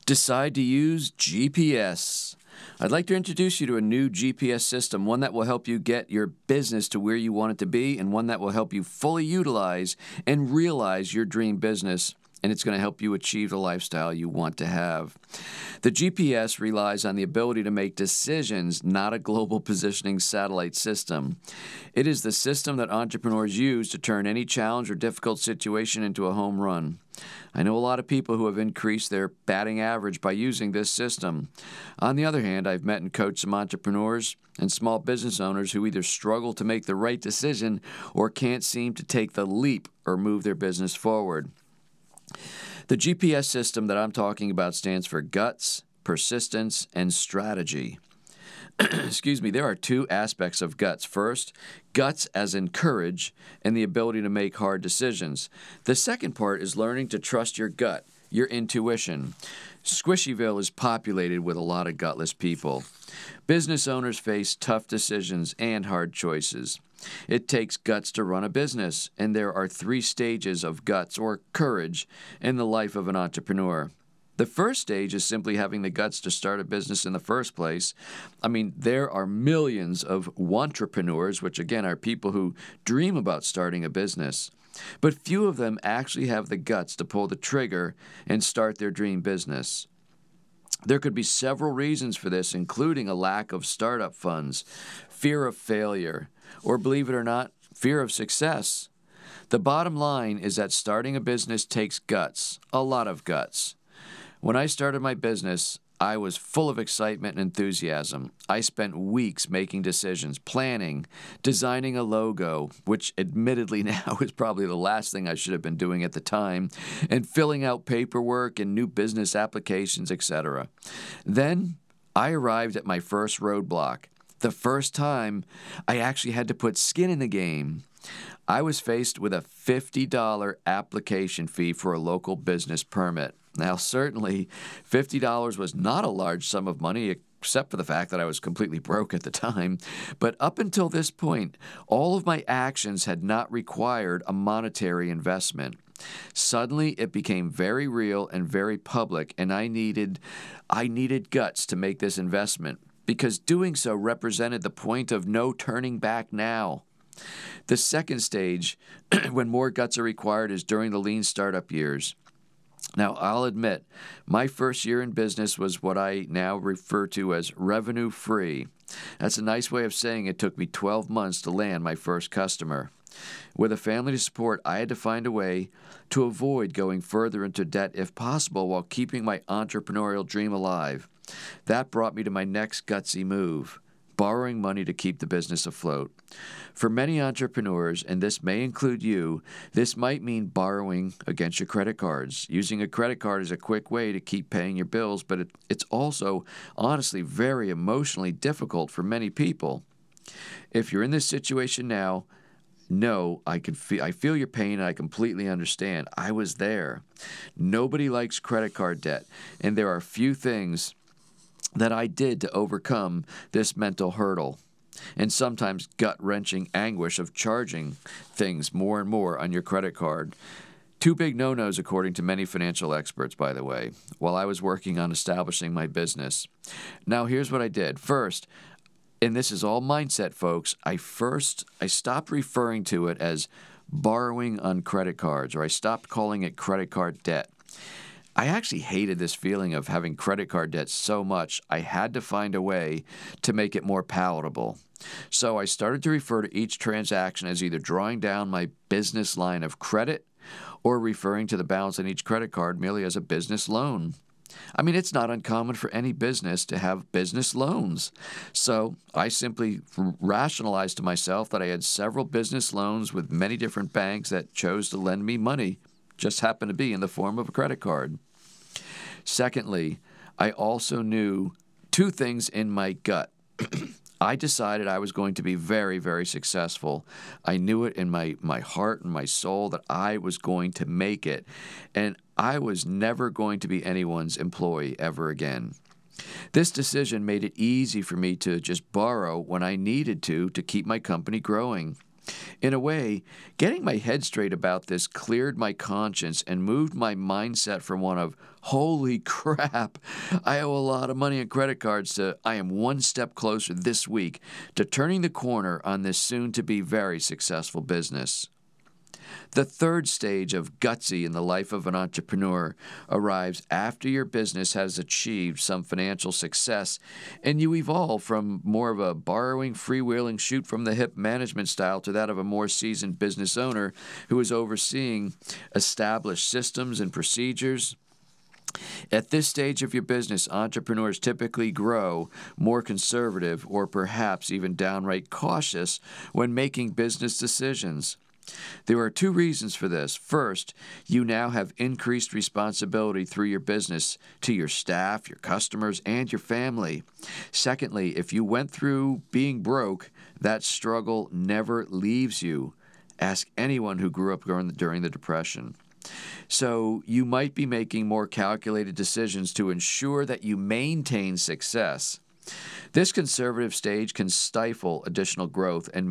Decide to use GPS. I'd like to introduce you to a new GPS system, one that will help you get your business to where you want it to be, and one that will help you fully utilize and realize your dream business, and it's going to help you achieve the lifestyle you want to have. The GPS relies on the ability to make decisions, not a global positioning satellite system. It is the system that entrepreneurs use to turn any challenge or difficult situation into a home run. I know a lot of people who have increased their batting average by using this system. On the other hand, I've met and coached some entrepreneurs and small business owners who either struggle to make the right decision or can't seem to take the leap or move their business forward. The GPS system that I'm talking about stands for guts, persistence, and strategy. Excuse me, there are two aspects of guts. First, guts as in courage and the ability to make hard decisions. The second part is learning to trust your gut, your intuition. Squishyville is populated with a lot of gutless people. Business owners face tough decisions and hard choices. It takes guts to run a business, and there are 3 stages of guts or courage in the life of an entrepreneur. The first stage is simply having the guts to start a business in the first place. I mean, there are millions of wantrepreneurs, which again are people who dream about starting a business. But few of them actually have the guts to pull the trigger and start their dream business. There could be several reasons for this, including a lack of startup funds, fear of failure, or believe it or not, fear of success. The bottom line is that starting a business takes guts, a lot of guts. When I started my business, I was full of excitement and enthusiasm. I spent weeks making decisions, planning, designing a logo, which admittedly now is probably the last thing I should have been doing at the time, and filling out paperwork and new business applications, etc. Then I arrived at my first roadblock. The first time I actually had to put skin in the game. I was faced with a $50 application fee for a local business permit. Now, certainly, $50 was not a large sum of money, except for the fact that I was completely broke at the time. But up until this point, all of my actions had not required a monetary investment. Suddenly, it became very real and very public, and I needed guts to make this investment, because doing so represented the point of no turning back now. The second stage, when more guts are required, is during the lean startup years. Now, I'll admit, my first year in business was what I now refer to as revenue-free. That's a nice way of saying it took me 12 months to land my first customer. With a family to support, I had to find a way to avoid going further into debt if possible while keeping my entrepreneurial dream alive. That brought me to my next gutsy move: borrowing money to keep the business afloat. For many entrepreneurs, and this may include you, this might mean borrowing against your credit cards. Using a credit card is a quick way to keep paying your bills, but it's also, honestly, very emotionally difficult for many people. If you're in this situation now, no, I feel your pain, and I completely understand. I was there. Nobody likes credit card debt, and there are few things that I did to overcome this mental hurdle, and sometimes gut-wrenching anguish of charging things more and more on your credit card. 2 big no-nos according to many financial experts, by the way, while I was working on establishing my business. Now, here's what I did. First, and this is all mindset, folks, I stopped referring to it as borrowing on credit cards, or I stopped calling it credit card debt. I actually hated this feeling of having credit card debt so much, I had to find a way to make it more palatable. So I started to refer to each transaction as either drawing down my business line of credit or referring to the balance on each credit card merely as a business loan. I mean, it's not uncommon for any business to have business loans. So I simply rationalized to myself that I had several business loans with many different banks that chose to lend me money, just happened to be in the form of a credit card. Secondly, I also knew 2 things in my gut. I decided I was going to be very, very successful. I knew it in my heart and my soul that I was going to make it, and I was never going to be anyone's employee ever again. This decision made it easy for me to just borrow when I needed to keep my company growing. In a way, getting my head straight about this cleared my conscience and moved my mindset from one of, holy crap, I owe a lot of money on credit cards, to I am one step closer this week to turning the corner on this soon-to-be very successful business. The third stage of gutsy in the life of an entrepreneur arrives after your business has achieved some financial success and you evolve from more of a borrowing, freewheeling, shoot-from-the-hip management style to that of a more seasoned business owner who is overseeing established systems and procedures. At this stage of your business, entrepreneurs typically grow more conservative or perhaps even downright cautious when making business decisions. There are two reasons for this. First, you now have increased responsibility through your business to your staff, your customers, and your family. Secondly, if you went through being broke, that struggle never leaves you. Ask anyone who grew up during the Depression. So you might be making more calculated decisions to ensure that you maintain success. This conservative stage can stifle additional growth and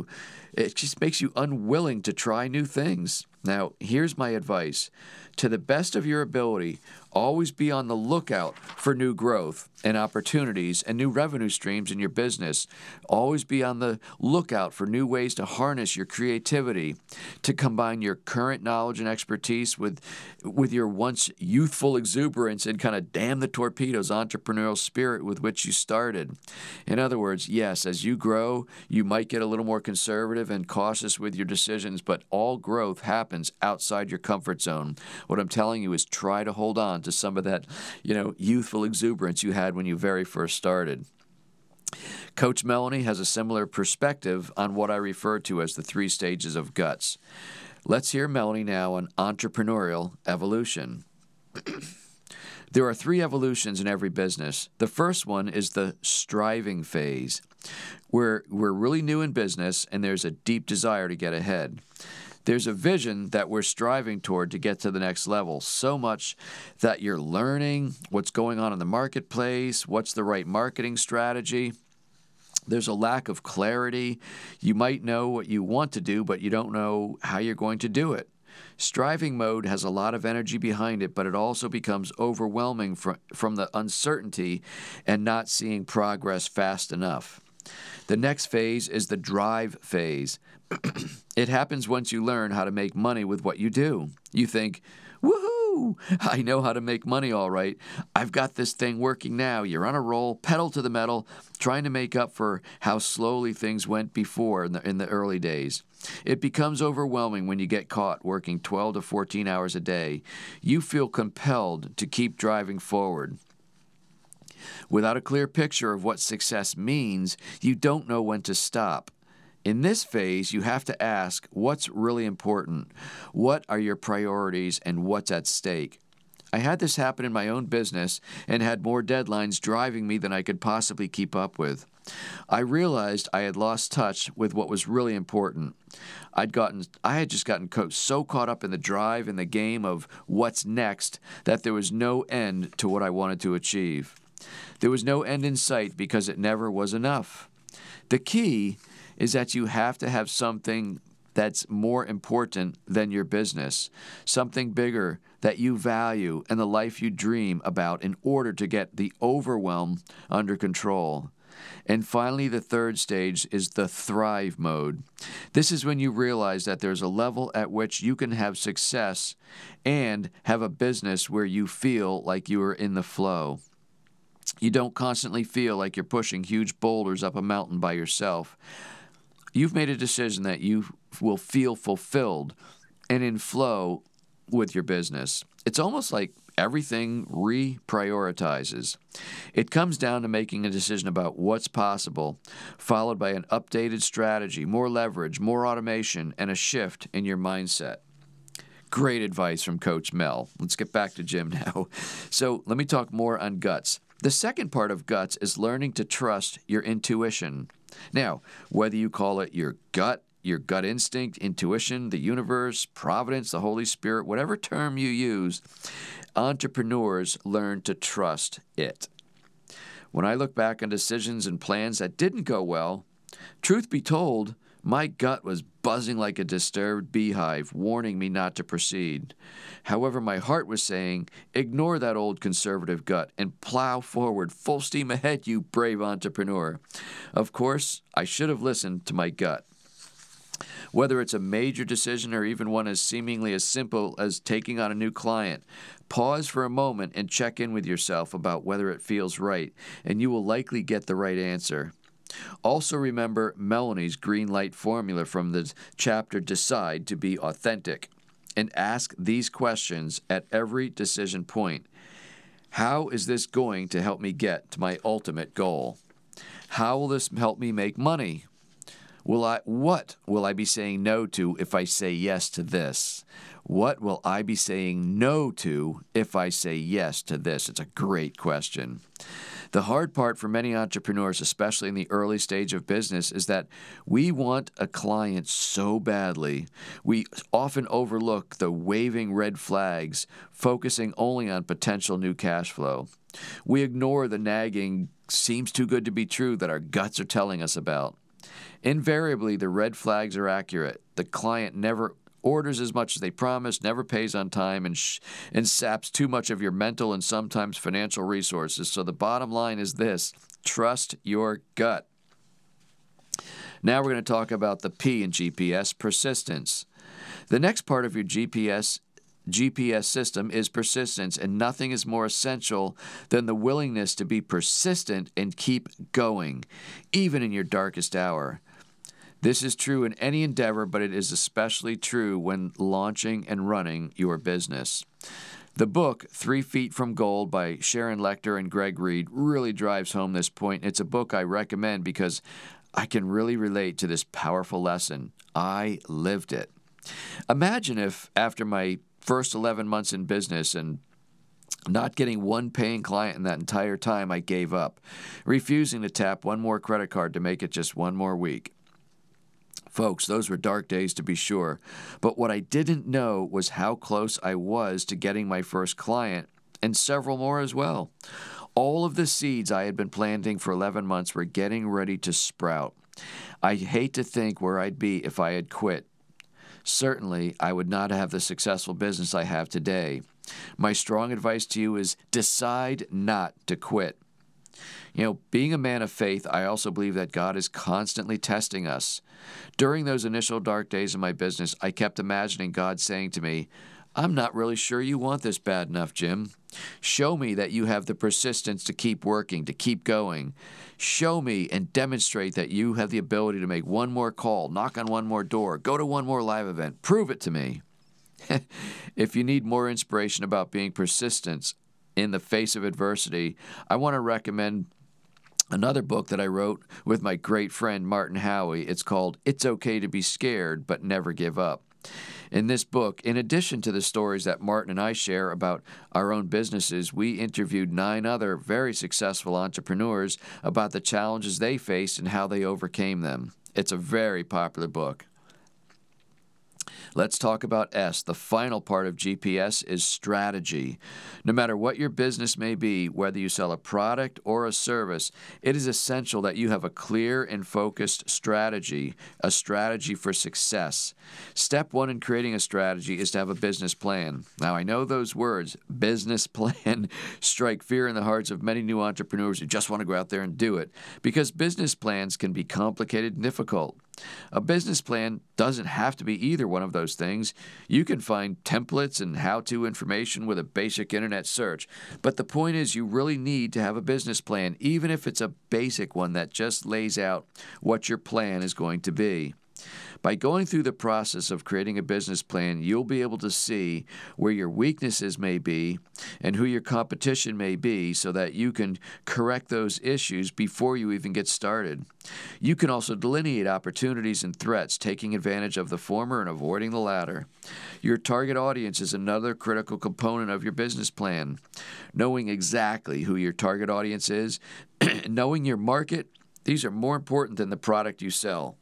it just makes you unwilling to try new things. Now, here's my advice. To the best of your ability, always be on the lookout for new growth and opportunities and new revenue streams in your business. Always be on the lookout for new ways to harness your creativity, to combine your current knowledge and expertise with your once youthful exuberance and kind of damn the torpedoes entrepreneurial spirit with which you started. In other words, yes, as you grow, you might get a little more conservative and cautious with your decisions, but all growth happens outside your comfort zone. What I'm telling you is try to hold on to some of that, youthful exuberance you had when you very first started. Coach Melanie has a similar perspective on what I refer to as the three stages of guts. Let's hear Melanie now on entrepreneurial evolution. There are three evolutions in every business. The first one is the striving phase. We're really new in business, and there's a deep desire to get ahead. There's a vision that we're striving toward to get to the next level, so much that you're learning what's going on in the marketplace, what's the right marketing strategy. There's a lack of clarity. You might know what you want to do, but you don't know how you're going to do it. Striving mode has a lot of energy behind it, but it also becomes overwhelming from the uncertainty and not seeing progress fast enough. The next phase is the drive phase. It happens once you learn how to make money with what you do. You think, woohoo, I know how to make money all right. I've got this thing working now. You're on a roll, pedal to the metal, trying to make up for how slowly things went before in the early days. It becomes overwhelming when you get caught working 12 to 14 hours a day. You feel compelled to keep driving forward. Without a clear picture of what success means, you don't know when to stop. In this phase, you have to ask what's really important, what are your priorities, and what's at stake. I had this happen in my own business and had more deadlines driving me than I could possibly keep up with. I realized I had lost touch with what was really important. I had just gotten so caught up in the drive and the game of what's next that there was no end to what I wanted to achieve. There was no end in sight because it never was enough. The key is that you have to have something that's more important than your business, something bigger that you value and the life you dream about in order to get the overwhelm under control. And finally, the third stage is the thrive mode. This is when you realize that there's a level at which you can have success and have a business where you feel like you are in the flow. You don't constantly feel like you're pushing huge boulders up a mountain by yourself. You've made a decision that you will feel fulfilled and in flow with your business. It's almost like everything reprioritizes. It comes down to making a decision about what's possible, followed by an updated strategy, more leverage, more automation, and a shift in your mindset. Great advice from Coach Mel. Let's get back to Jim now. So let me talk more on guts. The second part of guts is learning to trust your intuition. Now, whether you call it your gut instinct, intuition, the universe, providence, the Holy Spirit, whatever term you use, entrepreneurs learn to trust it. When I look back on decisions and plans that didn't go well, truth be told, My gut was buzzing like a disturbed beehive, warning me not to proceed. However, my heart was saying, ignore that old conservative gut and plow forward, full steam ahead, you brave entrepreneur. Of course, I should have listened to my gut. Whether it's a major decision or even one as seemingly as simple as taking on a new client, pause for a moment and check in with yourself about whether it feels right, and you will likely get the right answer. Also remember Melanie's green light formula from the chapter Decide to be Authentic, and ask these questions at every decision point. How is this going to help me get to my ultimate goal? How will this help me make money? What will I be saying no to if I say yes to this? What will I be saying no to if I say yes to this? It's a great question. The hard part for many entrepreneurs, especially in the early stage of business, is that we want a client so badly. We often overlook the waving red flags, focusing only on potential new cash flow. We ignore the nagging, seems too good to be true that our guts are telling us about. Invariably, the red flags are accurate. The client never orders as much as they promised, never pays on time, and saps too much of your mental and sometimes financial resources. So the bottom line is this: trust your gut. Now we're going to talk about the P in GPS, persistence. The next part of your GPS system is persistence, and nothing is more essential than the willingness to be persistent and keep going, even in your darkest hour. This is true in any endeavor, but it is especially true when launching and running your business. The book, 3 Feet from Gold by Sharon Lechter and Greg Reed, really drives home this point. It's a book I recommend because I can really relate to this powerful lesson. I lived it. Imagine if, after my first 11 months in business and not getting one paying client in that entire time, I gave up, refusing to tap one more credit card to make it just one more week. Folks, those were dark days to be sure, but what I didn't know was how close I was to getting my first client, and several more as well. All of the seeds I had been planting for 11 months were getting ready to sprout. I hate to think where I'd be if I had quit. Certainly, I would not have the successful business I have today. My strong advice to you is decide not to quit. Being a man of faith, I also believe that God is constantly testing us. During those initial dark days of my business, I kept imagining God saying to me, I'm not really sure you want this bad enough, Jim. Show me that you have the persistence to keep working, to keep going. Show me and demonstrate that you have the ability to make one more call, knock on one more door, go to one more live event. Prove it to me. If you need more inspiration about being persistent in the face of adversity, I want to recommend another book that I wrote with my great friend Martin Howie. It's called It's Okay to Be Scared, But Never Give Up. In this book, in addition to the stories that Martin and I share about our own businesses, we interviewed 9 other very successful entrepreneurs about the challenges they faced and how they overcame them. It's a very popular book. Let's talk about S. The final part of GPS is strategy. No matter what your business may be, whether you sell a product or a service, it is essential that you have a clear and focused strategy, a strategy for success. Step 1 in creating a strategy is to have a business plan. Now, I know those words, business plan, strike fear in the hearts of many new entrepreneurs who just want to go out there and do it, because business plans can be complicated and difficult. A business plan doesn't have to be either one of those things. You can find templates and how-to information with a basic internet search. But the point is, you really need to have a business plan, even if it's a basic one that just lays out what your plan is going to be. By going through the process of creating a business plan, you'll be able to see where your weaknesses may be and who your competition may be so that you can correct those issues before you even get started. You can also delineate opportunities and threats, taking advantage of the former and avoiding the latter. Your target audience is another critical component of your business plan. Knowing exactly who your target audience is, knowing your market, these are more important than the product you sell.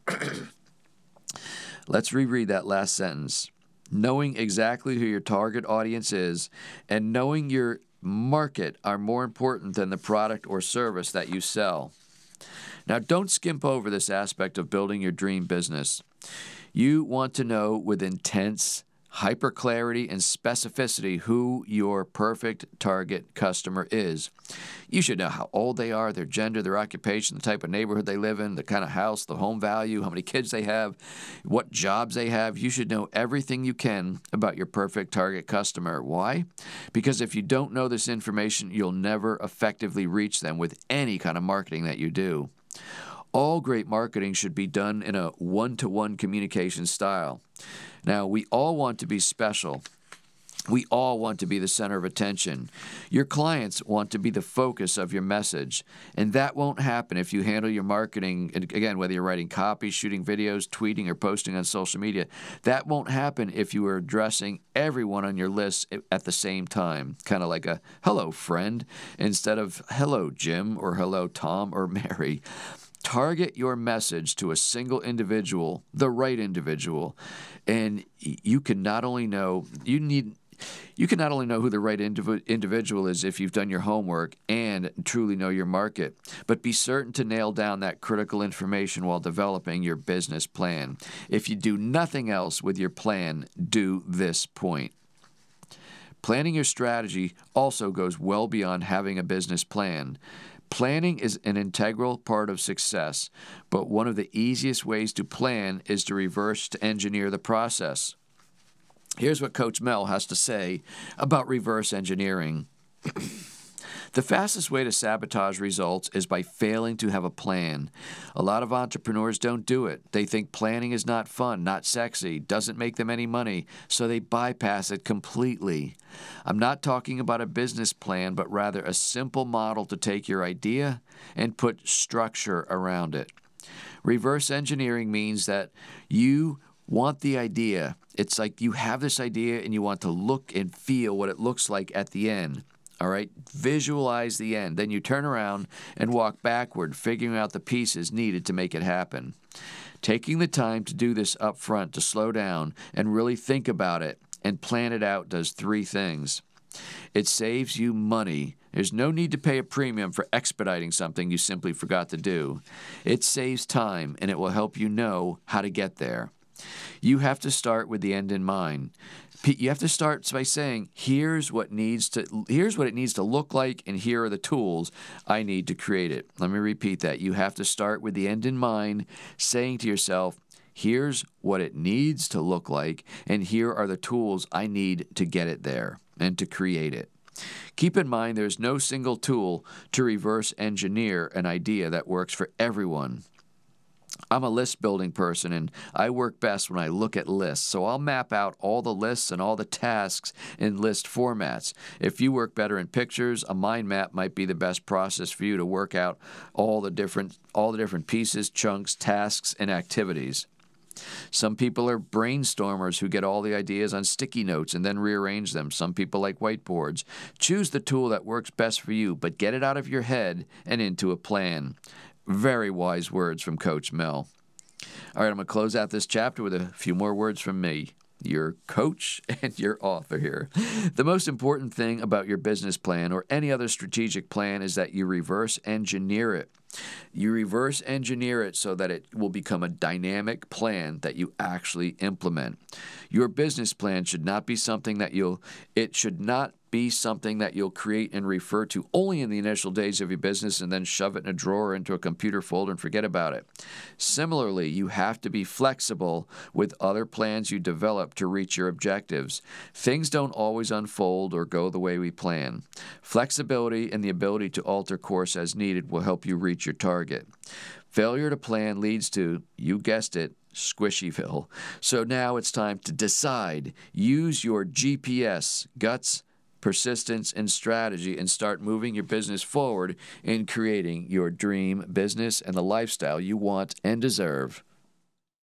Let's reread that last sentence. Knowing exactly who your target audience is and knowing your market are more important than the product or service that you sell. Now, don't skimp over this aspect of building your dream business. You want to know with intense hyperclarity and specificity who your perfect target customer is. You should know how old they are, their gender, their occupation, the type of neighborhood they live in, the kind of house, the home value, how many kids they have, what jobs they have. You should know everything you can about your perfect target customer. Why? Because if you don't know this information, you'll never effectively reach them with any kind of marketing that you do. All great marketing should be done in a one-to-one communication style. Now, we all want to be special. We all want to be the center of attention. Your clients want to be the focus of your message, and that won't happen if you handle your marketing, and again, whether you're writing copy, shooting videos, tweeting, or posting on social media. That won't happen if you are addressing everyone on your list at the same time, kind of like a hello, friend, instead of hello, Jim, or hello, Tom, or Mary. Target your message to a single individual, the right individual, and you can not only know who the right individual is if you've done your homework and truly know your market, but be certain to nail down that critical information while developing your business plan. If you do nothing else with your plan, do this point. Planning your strategy also goes well beyond having a business plan. Planning is an integral part of success, but one of the easiest ways to plan is to reverse engineer the process. Here's what Coach Mel has to say about reverse engineering. The fastest way to sabotage results is by failing to have a plan. A lot of entrepreneurs don't do it. They think planning is not fun, not sexy, doesn't make them any money, so they bypass it completely. I'm not talking about a business plan, but rather a simple model to take your idea and put structure around it. Reverse engineering means that you want the idea. It's like you have this idea and you want to look and feel what it looks like at the end. All right, visualize the end. Then you turn around and walk backward, figuring out the pieces needed to make it happen. Taking the time to do this up front, to slow down and really think about it and plan it out does three things. It saves you money. There's no need to pay a premium for expediting something you simply forgot to do. It saves time, and it will help you know how to get there. You have to start with the end in mind. You have to start by saying, here's what it needs to look like, and here are the tools I need to create it. Let me repeat that. You have to start with the end in mind, saying to yourself, here's what it needs to look like, and here are the tools I need to get it there and to create it. Keep in mind there's no single tool to reverse engineer an idea that works for everyone. I'm a list building person, and I work best when I look at lists. So I'll map out all the lists and all the tasks in list formats. If you work better in pictures, a mind map might be the best process for you to work out all the different pieces, chunks, tasks, and activities. Some people are brainstormers who get all the ideas on sticky notes and then rearrange them. Some people like whiteboards. Choose the tool that works best for you, but get it out of your head and into a plan. Very wise words from Coach Mel. All right, I'm going to close out this chapter with a few more words from me, your coach and your author here. The most important thing about your business plan or any other strategic plan is that you reverse engineer it. You reverse engineer it so that it will become a dynamic plan that you actually implement. Your business plan should not be something that you'll create and refer to only in the initial days of your business and then shove it in a drawer into a computer folder and forget about it. Similarly, you have to be flexible with other plans you develop to reach your objectives. Things don't always unfold or go the way we plan. Flexibility and the ability to alter course as needed will help you reach your target. Failure to plan leads to, you guessed it, Squishyville. So now it's time to decide. Use your GPS, guts, persistence, and strategy, and start moving your business forward in creating your dream business and the lifestyle you want and deserve.